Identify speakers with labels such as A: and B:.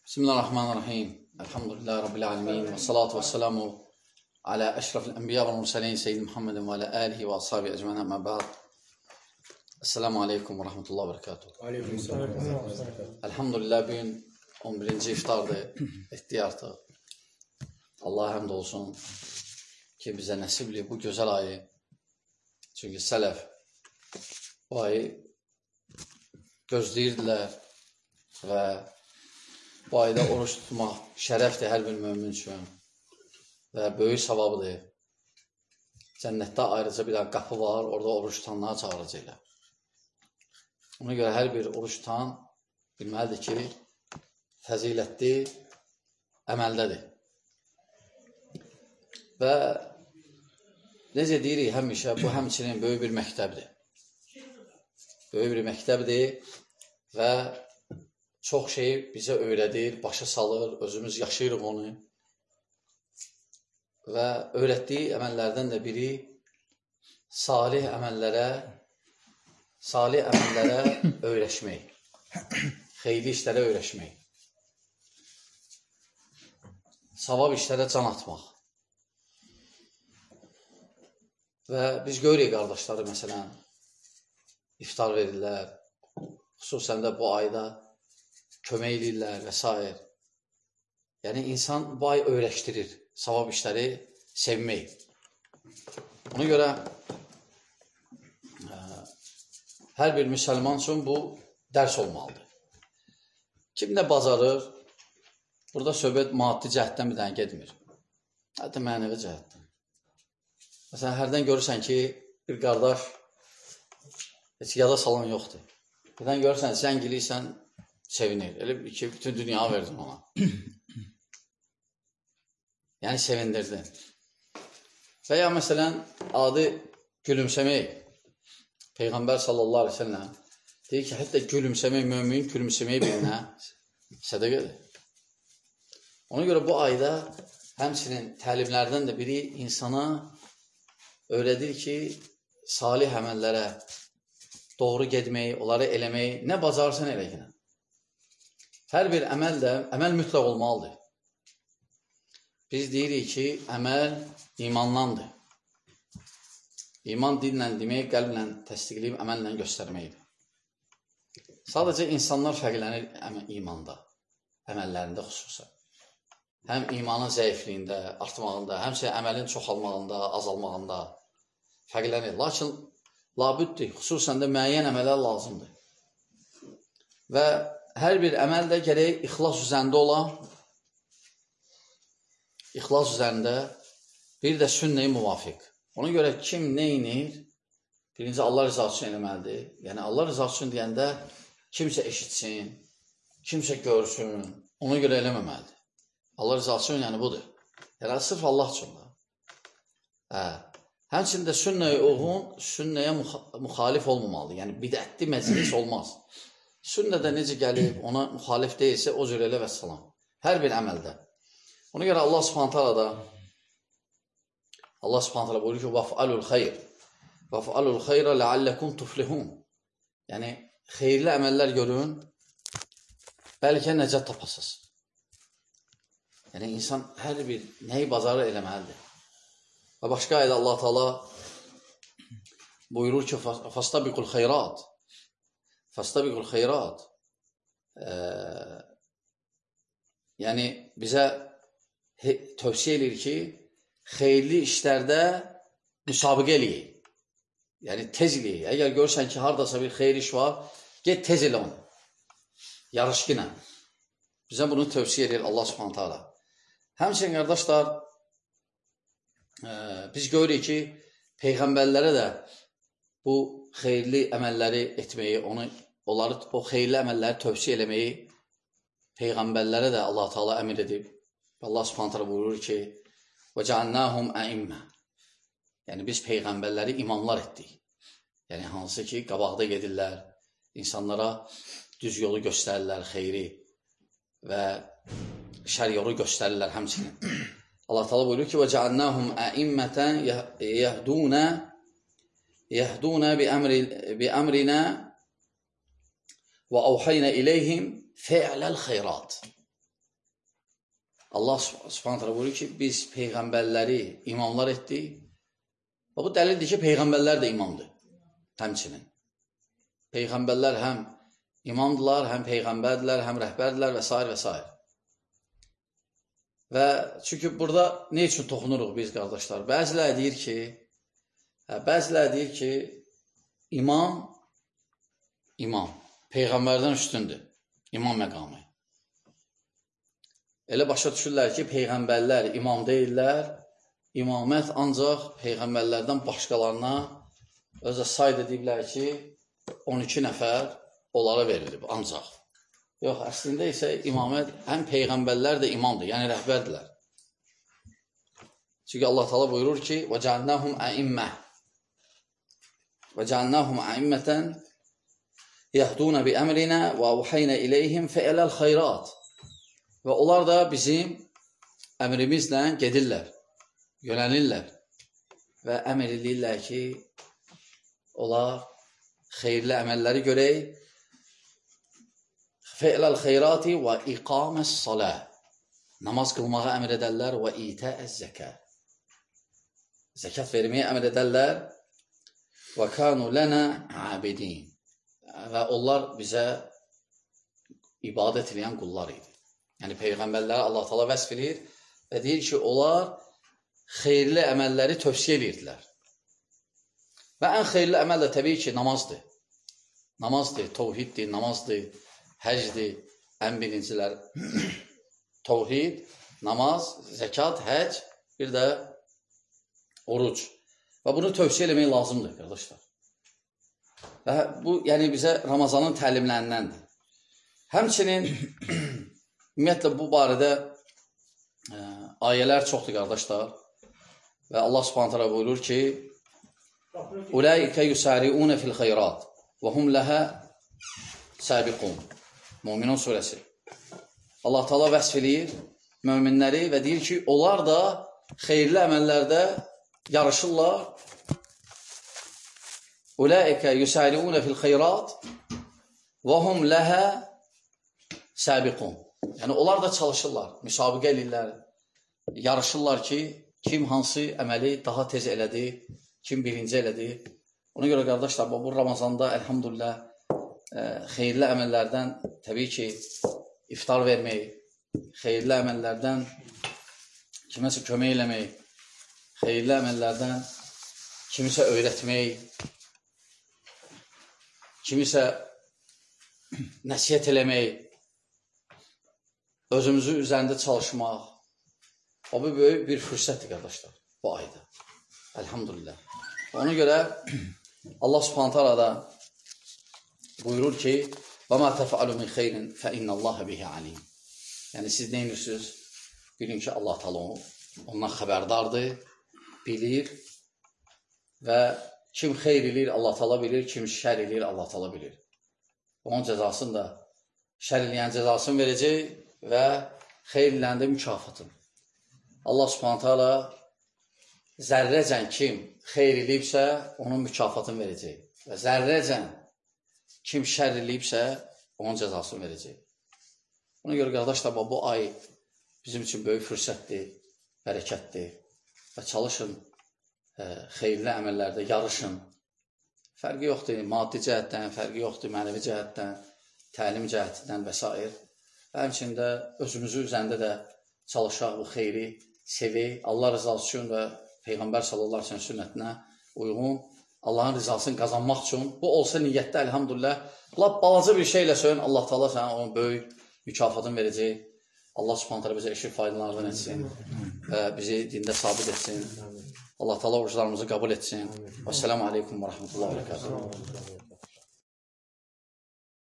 A: Bismillahirrahmanirrahim. Elhamdülillahi Rabbil alemin. Ve salatu ve selamu ala eşrafil enbiya ve mursaleyn seyyidi Muhammedin ve ala alihi ve ashabi ecmaîn amma ba'd. Esselamu aleyküm ve rahmetullahi ve berekatuhu.
B: Aleykümselam.
A: Elhamdülillah bugün 11. iftardır. Etdi artıq. Allah'a həmd olsun ki bizə nəsibli bu gözəl ayı. Çünki sələf bu ayı gözləyirdilər və bu ayda oruç tutmaq şərəfdir hər bir mömin üçün və böyük savabıdır. Cənnətdə ayrıca bir qapı var, orada oruç tutanları çağıracaqlar. Ona görə hər bir oruç tutan bilməlidir ki, fəzilətli əməldədir. Və necə deyirik həmişə, bu həmçinin böyük bir məktəbdir. Böyük bir məktəbdir və çox şey bizə öyrədir, başa salır, özümüz yaşayırıq onu. Və öyrətdiyi əməllərdən də biri salih əməllərə öyrəşmək, xeyirli işlərə öyrəşmək, savab işlərə can atmaq. Və biz görürük qardaşları, məsələn, iftar verirlər, xüsusən də bu ayda kömək edirlər və s. Yəni, insan bu ay öyrəşdirir savab işləri sevmək. Ona görə hər bir müsəlman üçün bu dərs olmalıdır. Kim nə bacarır, burada söhbət maddi cəhətdən bir dənə gedmir. Hətta mənəvi cəhətdən. Məsələn, hərdən görürsən ki, bir qardaş heç yada salan yoxdur. Birdən görürsən, sən giliysən, sevinir. Elə bir ki, bütün dünya verdin ona. Yəni, sevindirdin. Və ya, məsələn, adı gülümsəmək. Peyğəmbər sallallahu aleyhi ve sellem deyir ki, hətta gülümsəmək, mömin gülümsəmək birinə sədəqədir. Ona görə bu ayda həmçinin təlimlərdən də biri insana öyrədir ki, salih əməllərə doğru gedmək, onları eləmək, nə bacarsan elə yenə. Hər bir əməl də, əməl mütləq olmalıdır. Biz deyirik ki, əməl imandandır. İman dillə demək, qəlblə təsdiqləyib, əməllə göstərməkdir. Sadəcə insanlar fərqlənir imanda, əməllərində xüsusən. Həm imanın zəifliyində, artmağında, həmsə əməlin çoxalmağında, azalmağında fərqlənir. Lakin labüddür, xüsusən də müəyyən əməllər lazımdır. Və hər bir əməl də gərək ixlas üzərində ola, ixlas üzərində bir də sünnə-i müvafiq. Ona görə kim nə inir, birinci Allah rızası üçün eləməlidir. Yəni Allah rızası üçün deyəndə kimsə eşitsin, kimsə görsün, ona görə eləməməlidir. Allah rızası üçün yəni budur. Yəni sırf Allah üçün da. Həmçində sünnəyə uyğun, sünnəyə müxalif olmamalıdır. Yəni bidətli məclis olmaz. Sünnədə necə gəlib, ona müxalif deyilsə, o cür elə və salam. Hər bir əməldə. Ona görə Allah subhanətələ da buyurur ki, وَفْعَلُوا الْخَيْرِ وَفْعَلُوا الْخَيْرَ لَعَلَّكُمْ تُفْلِحُونَ. Yəni, xeyirli əməllər görün, bəlkə nəcət tapasız. Yəni, insan hər bir nəyi bacarır eləməlidir. Və başqa ayda Allah Teala buyurur ki, فَاسْتَبِقُوا الْخَيْرَاتِ فَاسْتَبِقُوا الْخَيْرَاتِ. Yəni, bizə tövsiyə edir ki, xeyirli işlərdə müsabiqə eləyək. Yəni, tez eləyək. Əgər görürsən ki, haradasa bir xeyir iş var, get tez elə onu. Yarışqı ilə. Bizə bunu tövsiyə edir Allah subhanətə alə. Həmçinin, qardaşlar, biz görürük ki, Peyğəmbərlərə də bu xeyirli əməlləri etməyi, onları o xeyirli əməlləri tövsiyə eləməyi Peyğəmbərlərə də Allah Teala əmr edib. Allah subhanətə buyurur ki, وَجَعَلْنَاهُمْ أَئِمَّةً. Yəni, biz Peyğəmbərləri imamlar etdik. Yəni, hansı ki, qabaqda gedirlər, insanlara düz yolu göstərirlər, xeyri və şər yolu göstərirlər həmçinin. Allah Teala buyurur ki, وَجَعَلْنَاهُمْ أَئِمَّةً يَهْدُونَ بِأَمْرِنَا وَأَوْحَيْنَا إِلَيْهِمْ فِعْلَ الْخَيْرَاتِ. Allah Subhanahu taala buyurur ki, biz peyğəmbərləri imamlar etdik. Və bu dəlildir ki, peyğəmbərlər də imamdır. Həmçinin. Peyğəmbərlər həm imamdılar, həm peyğəmbərdirlər, həm rəhbərdirlər və s. və s. Və çünki burada ne üçün toxunuruq biz qardaşlar? Bəziləri deyir ki, imam peyğəmbərdən üstündür. İmam məqamı. Elə başa düşürlər ki, peyğəmbərlər imam deyirlər, imamət ancaq peyğəmbərlərdən başqalarına özə sayd ediblər ki, 12 nəfər onlara verilib, ancaq. Yox, əslində isə imamət, həm peyğəmbərlər də imamdır, yəni rəhbərdirlər. Çünki Allah Teala buyurur ki, وَجَعَلْنَاهُمْ أَئِمَّةً يَهْدُونَ بِأَمْرِنَا وَأَوْحَيْنَا إِلَيْهِمْ فَإِلَى الْخَيْرَاتِ. Və onlar da bizim əmrimizlə gedirlər, yönəlirlər və əmr edirlər ki, onlar xeyirli əməlləri görək. Fə'ləl xeyrati və iqaməs salə. Namaz qılmağa əmr edərlər və itəəz zəkə. Zəkat verməyə əmr edərlər və kanu lənə abidin. Və onlar bizə ibadət edən qullar idi. Yəni, peyğəmbərləri Allah Teala vəsf edir və deyir ki, onlar xeyirli əməlləri tövsiyə edirdilər. Və ən xeyirli əməl də təbii ki, namazdır. Namazdır, tovhiddir, namazdır, həcdir, ən birincilər. Tovhid, namaz, zəkat, həc, bir də oruc. Və bunu tövsiyə eləmək lazımdır, qardaşlar. Və bu, yəni bizə Ramazanın təlimlərindəndir. Həmçinin, ümumiyyətlə, bu barədə ayələr çoxdur, qardaşlar. Və Allah Subhanahu taala buyurur ki, Ulaikə yusari'unə fil xeyrat və hum ləhə səbiqun. Müminun surəsi. Allah Teala vəsf eləyir möminləri və deyir ki, onlar da xeyirli əməllərdə yarışırlar. Ulaikə yusari'unə fil xeyrat və hum ləhə səbiqun. Yəni, onlar da çalışırlar, müsabiqə eləyirlər, yarışırlar ki, kim hansı əməli daha tez elədi, kim birinci elədi. Ona görə, qardaşlar, bu Ramazanda, əlhamdülillah, xeyirli əməllərdən təbii ki, iftar vermək, xeyirli əməllərdən kiməsə kömək eləmək, xeyirli əməllərdən kimisə öyrətmək, kimisə nəsiyyət eləmək, özümüzü üzərində çalışmaq. O, bu böyük bir fürsətdir, qardaşlar, bu ayda. Əlhamdülillah. Ona görə Allah Subhanahu taala da buyurur ki, وَمَا تَفْعَلُ مِنْ خَيْرٍ فَإِنَّ اللّٰهَ بِهِ عَلِيمٌ. Yəni, siz nə edirsiniz? Bilin ki, Allah Teala ondan xəbərdardır, bilir və kim xeyr edir, Allah Teala bilir, kim şər edir, Allah Teala bilir. Onun cəzasını da, şər eləyən cəzasını verəcək və xeyr eləyəndə mükafatını. Allah Subhanahu taala zərrəcən kim xeyr eləyibsə, onun mükafatını verəcək. Və zərrəcən kim şər eləyibsə, onun cəzasını verəcək. Ona görə, qardaşlar, bu ay bizim üçün böyük fürsətdir, bərəkətdir və çalışın, xeyirli əməllərdə yarışın. Fərqi yoxdur, maddi cəhətdən, fərqi yoxdur, mənəvi cəhətdən, təlim cəhətindən və s. Və həmçində özümüzü üzərində də çalışaq, bu xeyri sevək, Allah rızası üçün və Peyğəmbər sallallahu aleyhi ve sellem sünnətinə uyğun, Allahın rızasını qazanmaq üçün, bu olsa niyyətdə, əlhamdülillah, lap balaca bir şeylə söylən, Allah Teala sənə onun böyük mükafatını verəcək. Allah Subhanahu taala bizə eşit faydalardan etsin və bizi dində sabit etsin. Allah Teala oruclarımızı qəbul etsin. Vəssalamu aleykum və rəhmətullahi və bərəkatuhu.